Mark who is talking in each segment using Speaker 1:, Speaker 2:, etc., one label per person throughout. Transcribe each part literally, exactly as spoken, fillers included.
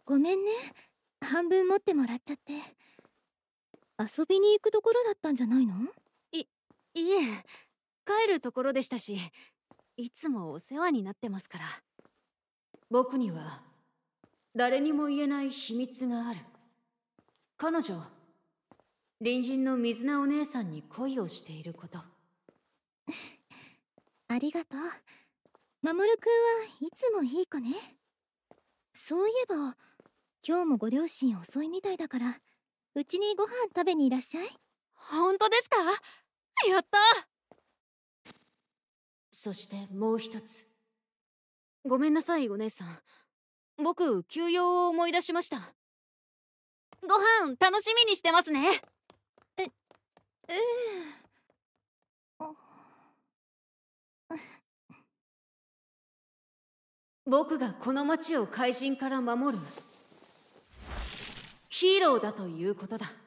Speaker 1: ごめんね、半分持ってもらっちゃって。遊びに行くところだったんじゃないの？
Speaker 2: い、いえ、帰るところでしたし、いつもお世話になってますから。僕には誰にも言えない秘密がある。彼女、隣人の水菜お姉さんに恋をしていること。
Speaker 1: ありがとう。守くんはいつもいい子ね。そういえば今日もご両親遅いみたいだから、うちにご飯食べにいらっしゃい。
Speaker 2: 本当ですか？やった。そしてもう一つ。ごめんなさいお姉さん、僕休養を思い出しました。ご飯楽しみにしてますね。
Speaker 1: え、ええあ
Speaker 2: 僕がこの町を怪人から守るヒーローだということだ。は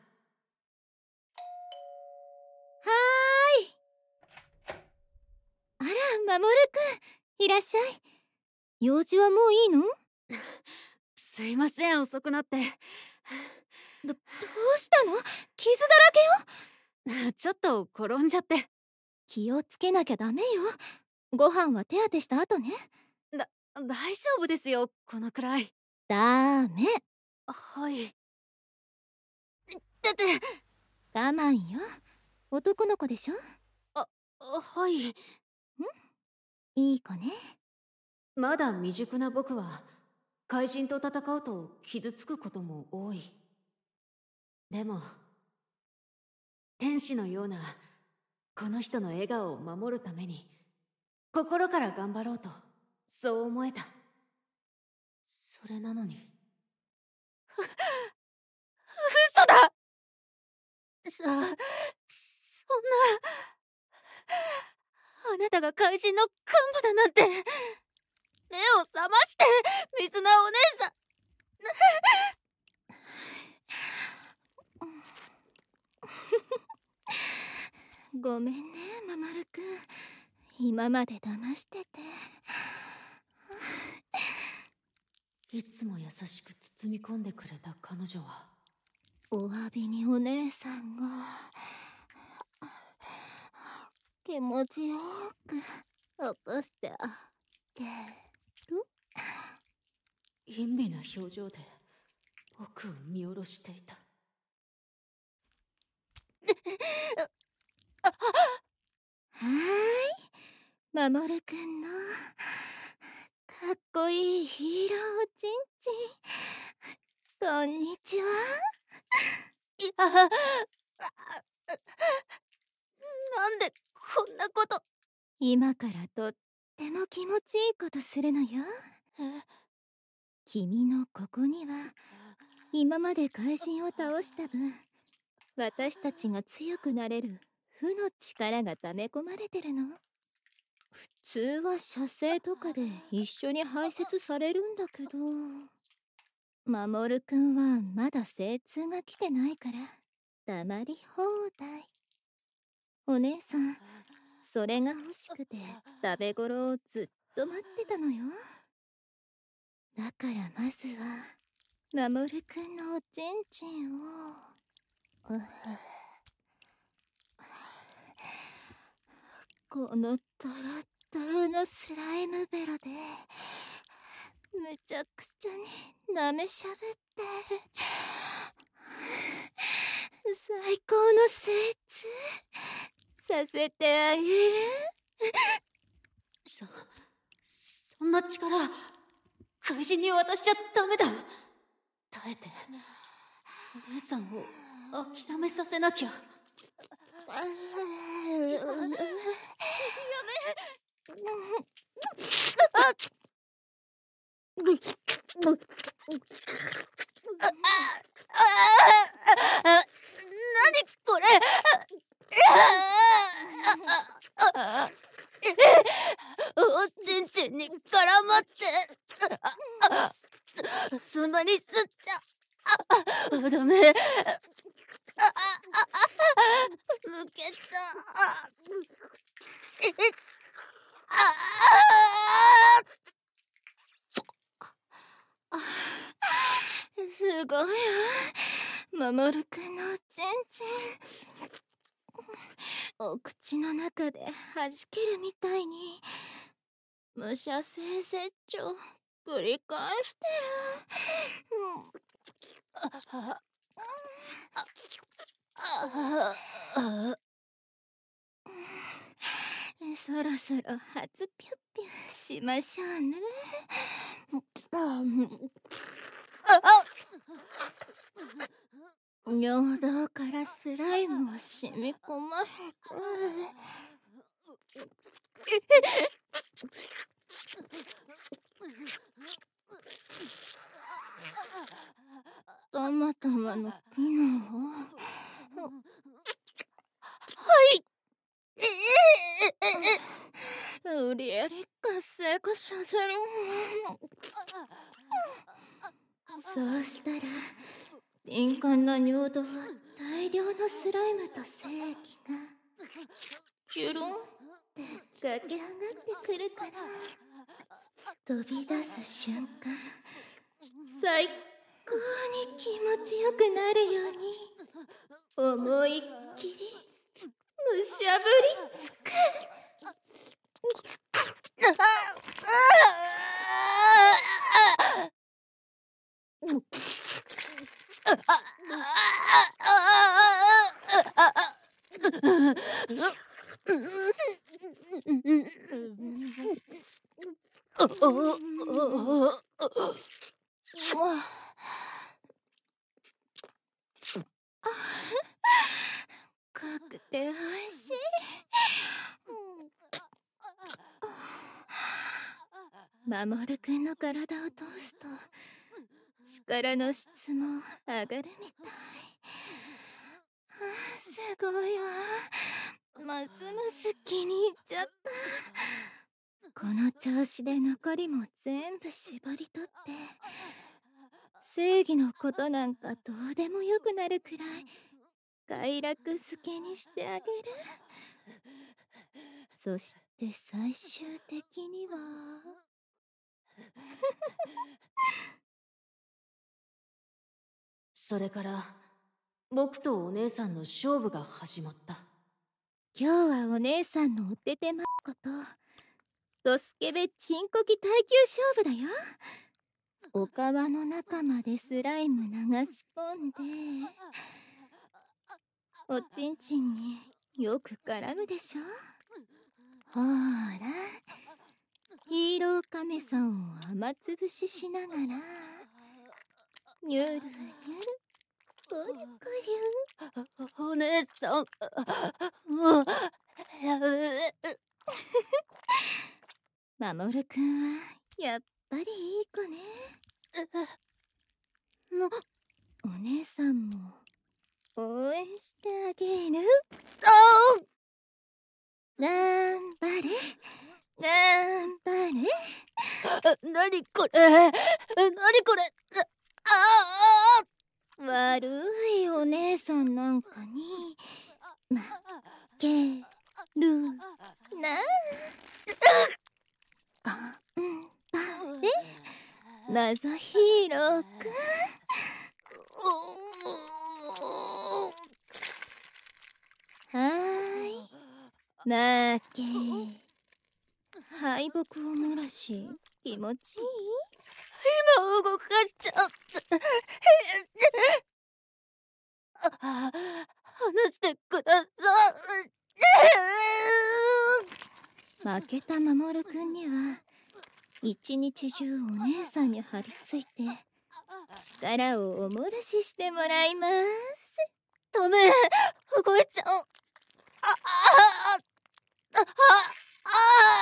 Speaker 1: ーい。あら、守くんいらっしゃい。用事はもういいの？
Speaker 2: すいません、遅くなって。
Speaker 1: ど、どうしたの？傷だらけよ。
Speaker 2: ちょっと転んじゃって。
Speaker 1: 気をつけなきゃダメよ。ご飯は手当てした後ね。
Speaker 2: だ、大丈夫ですよ、このくらい。
Speaker 1: ダメ。
Speaker 2: はい。だって。
Speaker 1: 我慢よ。男の子でしょ？
Speaker 2: あ、はい。ん？
Speaker 1: いい子ね。
Speaker 2: まだ未熟な僕は怪人と戦うと傷つくことも多い。でも天使のようなこの人の笑顔を守るために心から頑張ろうと、そう思えた。それなのにふ嘘だ。さ、そんな、あなたが怪人の幹部だなんて。目を覚まして、水菜お姉さん。
Speaker 1: ごめんね、ママルくん。今まで騙してて。
Speaker 2: いつも優しく包み込んでくれた彼女は、
Speaker 1: お詫びにお姉さんが気持ちよく起こしてあげる。
Speaker 2: 陰微な表情で僕を見下ろしていた。
Speaker 1: はーい、守くんのかっこいいヒーローちんちん、こんにちは。
Speaker 2: いや、なんでこんなこと。
Speaker 1: 今からとっても気持ちいいことするのよ。
Speaker 2: え、
Speaker 1: 君のここには今まで怪人を倒した分、私たちが強くなれる負の力が溜め込まれてるの。普通は射精とかで一緒に排泄されるんだけど、守くんはまだ精通が来てないから黙り放題。お姉さん、それが欲しくて食べ頃をずっと待ってたのよ。だからまずは守くんのおちんちんを、このトロットロのスライムベロでむちゃくちゃに舐めしゃぶって最高の精通させてあげる。
Speaker 2: そ、そんな力怪人に渡しちゃダメだ。耐えてお姉さんを諦めさせなきゃ。や、やめ。何これ。おちんちんに絡まってそんなに吸っちゃあ、ダメ。あ、抜けた。
Speaker 1: ごいわ、守るくんのチンチン。お口の中で弾けるみたいに無射精絶頂繰り返してる。そろそろ初ピュッピュしましょうね。尿道からスライムを染み込ませてたまたまの機能をはい無理やり活性化させる。そうしたら敏感な尿道は大量のスライムと精液がジュルンって駆け上がってくるから、飛び出す瞬間最高に気持ちよくなるように思いっきりむしゃぶりつく。濃くておいしい。守くんの体を通すと力の質も上がるみたい。すごいわ、ますます気に入っちゃった。この調子で残りも全部絞り取って正義のことなんかどうでもよくなるくらい快楽づけにしてあげる。そして最終的には
Speaker 2: それから僕とお姉さんの勝負が始まった。
Speaker 1: 今日はお姉さんのおててまっことドスケベチンコキ耐久勝負だよ。お皮の中までスライム流し込んでおちんちんによく絡むでしょ。ほーら、ヒーローカメさんを甘つぶししながらニュルニュルくるくる。
Speaker 2: お姉さん、
Speaker 1: 守くんはやっぱりいい子ね。お姉さんも応援してあげる。頑張れ頑張れ。
Speaker 2: なにこれ、なにこれ、あ
Speaker 1: あ悪いお姉さんなんかに負けるな。頑張れ謎ヒーローくん。はーい、負け。敗北を漏らし気持ちいい？
Speaker 2: 今動かしちゃう。話してください。
Speaker 1: 負けた守くんには一日中お姉さんに張り付いて力をお漏らししてもらいます。
Speaker 2: ダメ、動いちゃう。あああああ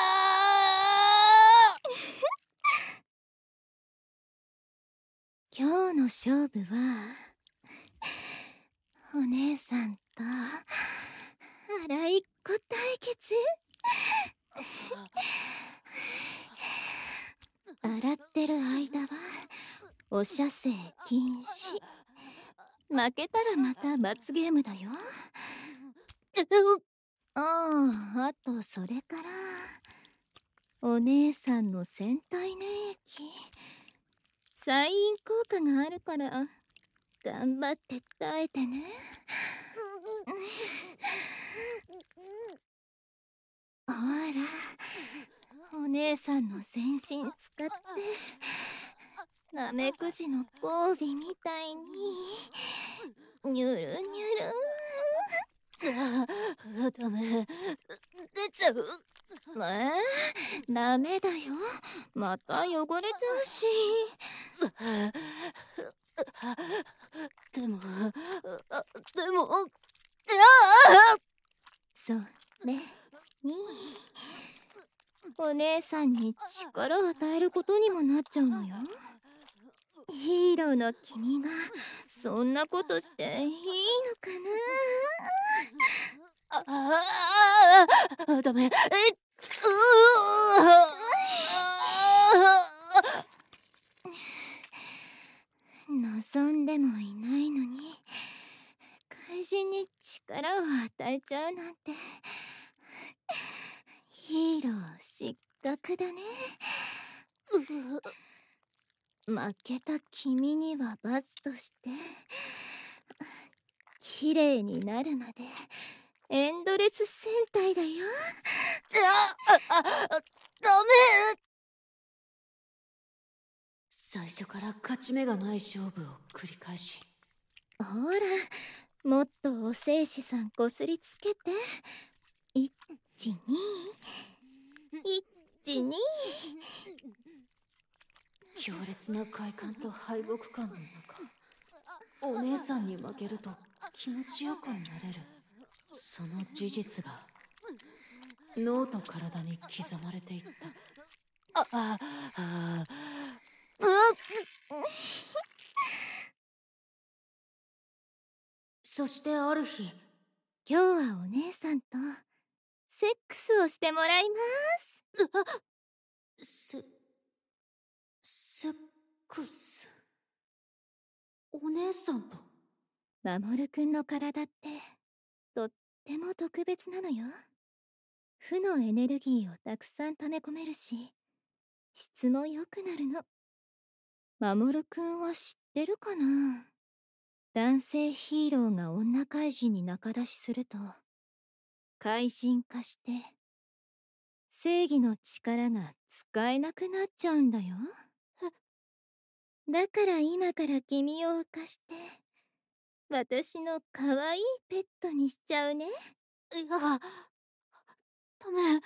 Speaker 1: 今日の勝負はお姉さんと腹いっこ対決。洗ってる間はお射精禁止。負けたらまた罰ゲームだよ。ああ、あとそれからお姉さんの戦隊粘液サイン効果があるから頑張って耐えてね。ほら、お姉さんの全身使ってナメクジの交尾みたいにニュルニュル。
Speaker 2: ああ、ダメ、出ちゃう。
Speaker 1: えー、ダメだよ、また汚れちゃうし。
Speaker 2: でもでも
Speaker 1: それにお姉さんに力を与えることにもなっちゃうのよ。ヒーローの君がそんなことしていいのか
Speaker 2: な。ああ、ダメ。えっ
Speaker 1: 望んでもいないのに怪人に力を与えちゃうなんて。ヒーロー失格だね。負けた君には罰として綺麗になるまでエンドレス戦隊だよ。
Speaker 2: あ、ダメ。最初から勝ち目がない勝負を繰り返し。
Speaker 1: ほら、もっとお聖子さんこすりつけて。いちにいちに。
Speaker 2: 強烈な快感と敗北感の中、お姉さんに負けると気持ちよくなれる、その事実が脳と体に刻まれていった。あああうっそしてある日、
Speaker 1: 今日はお姉さんとセックスをしてもらいます。
Speaker 2: セセックス。お姉さんと。
Speaker 1: 守くんの体ってとっても特別なのよ。負のエネルギーをたくさん溜め込めるし、質も良くなるの。守くんは知ってるかな？男性ヒーローが女怪人に仲出しすると怪人化して正義の力が使えなくなっちゃうんだよ。だから今から君を浮かして私の可愛いペットにしちゃうね。
Speaker 2: いや、ダメ。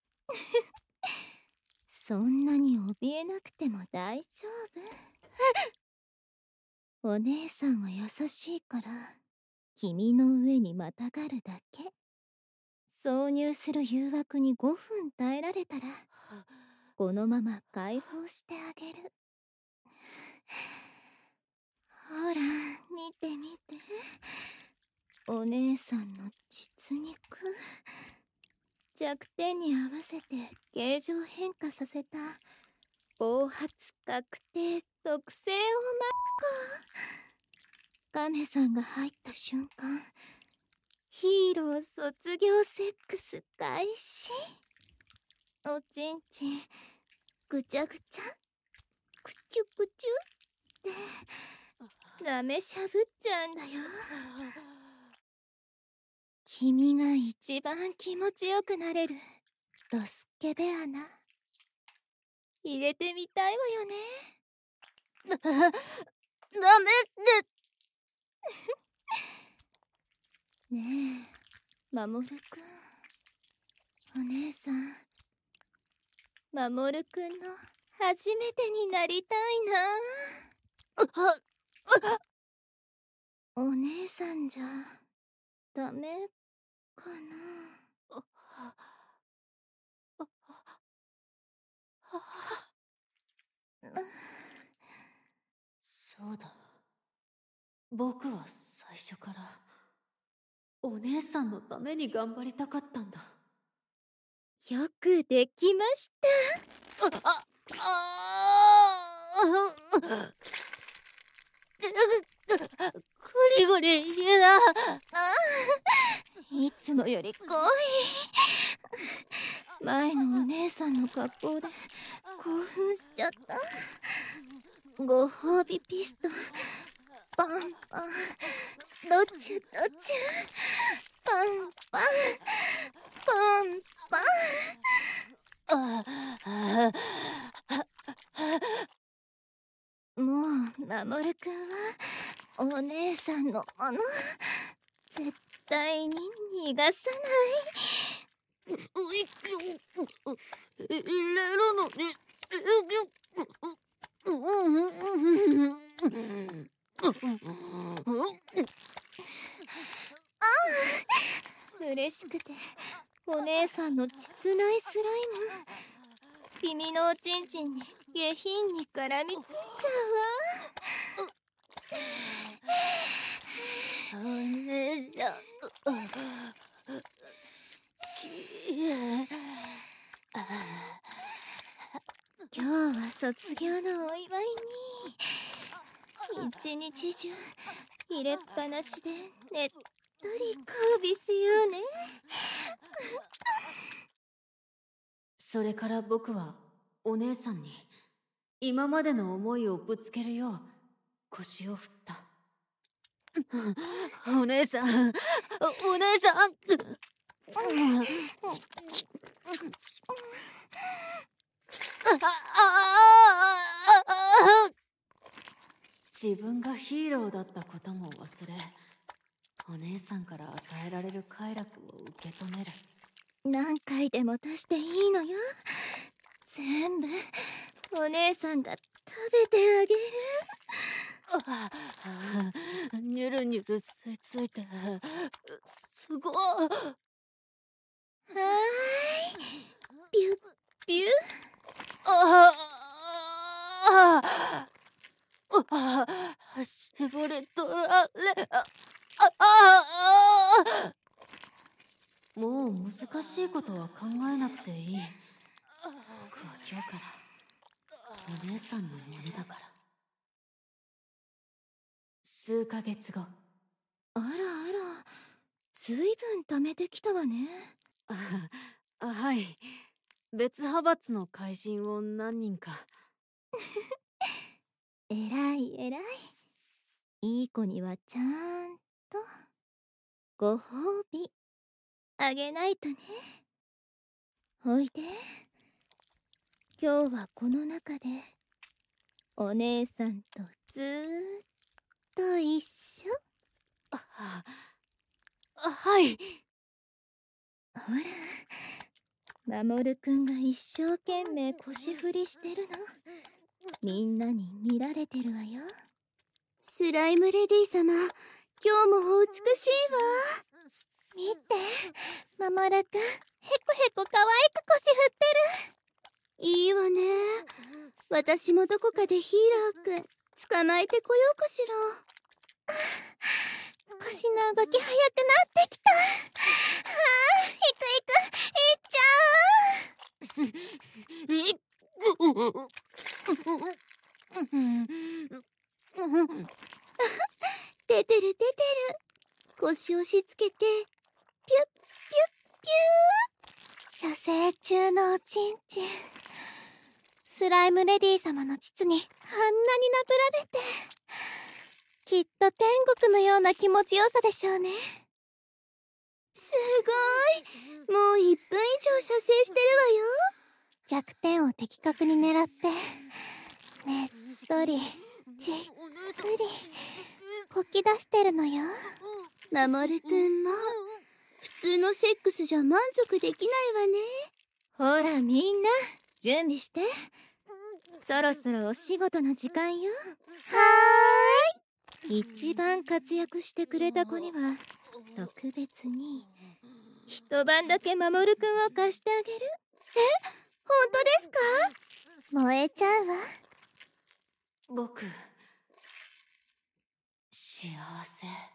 Speaker 1: そんなに怯えなくても大丈夫。お姉さんは優しいから君の上にまたがるだけ。挿入する誘惑にごふん耐えられたらこのまま解放してあげる。ほら見て見て、お姉さんの実肉。弱点に合わせて形状変化させた暴発確定特製をマッコ。カメさんが入った瞬間、ヒーロー卒業セックス開始。おちんちんぐちゃぐちゃくちゅくちゅってなめしゃぶっちゃうんだよ。君が一番気持ちよくなれるドスケベ穴入れてみたいわよね。
Speaker 2: ダメって
Speaker 1: ねえ、守くん。お姉さん、守くんの初めてになりたいな。お姉さんじゃダメかな。
Speaker 2: そうだ、僕は最初からお姉さんのために頑張りたかったんだ。
Speaker 1: よくできました。
Speaker 2: ああグリグリしてた。
Speaker 1: いつもより濃い。前のお姉さんの格好で興奮しちゃった。ご褒美ピストパンパン、どっちゅどっちゅ、パンパン、パンパン。もう守くんはお姉さんのもの、絶対に逃がさない。
Speaker 2: 入れるのに
Speaker 1: 嬉しくてお姉さんの膣内スライム、君のおちんちんに下品に絡みついちゃ
Speaker 2: うわ。お姉ちゃん好き。
Speaker 1: 今日は卒業のお祝いに一日中入れっぱなしでねっとり交尾しようね。
Speaker 2: それから僕はお姉さんに今までの思いをぶつけるよう腰を振った。お姉さん、お姉さん。自分がヒーローだったことも忘れ、お姉さんから与えられる快楽を受け止める。
Speaker 1: 何回でも足していいのよ。全部お姉さんが食べてあげる。
Speaker 2: ニュルニュル吸い付いてすごい。
Speaker 1: はーい、ピュッピュッ。
Speaker 2: ああああ、絞り取られ、ああ、もう難しいことは考えなくていい。僕は今日からお姉さんのものだから。数ヶ月後。
Speaker 1: あらあら、ずいぶん貯めてきたわね。
Speaker 2: ああ、はい。別派閥の怪人を何人か。
Speaker 1: えらいえらい。いい子にはちゃんとご褒美あげないとね。おいで。今日はこの中でお姉さんとずーっと一緒。
Speaker 2: あ、あ、はい。
Speaker 1: ほら、守くんが一生懸命腰振りしてるの、みんなに見られてるわよ。スライムレディ様、今日もお美しいわ。見て、守くん、へこへこ可愛く腰振ってる。いいわね。私もどこかでヒーローくん捕まえてこようかしら。腰の動き速くなってきた。はあ、いくいく、いっちゃう。出てる出てる。腰押しつけてピュッピュッピュー。射精中のおちんちん、スライムレディ様の膣にあんなになぶられて、きっと天国のような気持ちよさでしょうね。すごい、もういっぷん以上射精してるわよ。弱点を的確に狙ってねっとりじっくりこき出してるのよ。守くんも普通のセックスじゃ満足できないわね。ほらみんな準備して、そろそろお仕事の時間よ。はーい。一番活躍してくれた子には特別に一晩だけ守くんを貸してあげる。え、本当ですか？燃えちゃうわ。
Speaker 2: 僕、幸せ。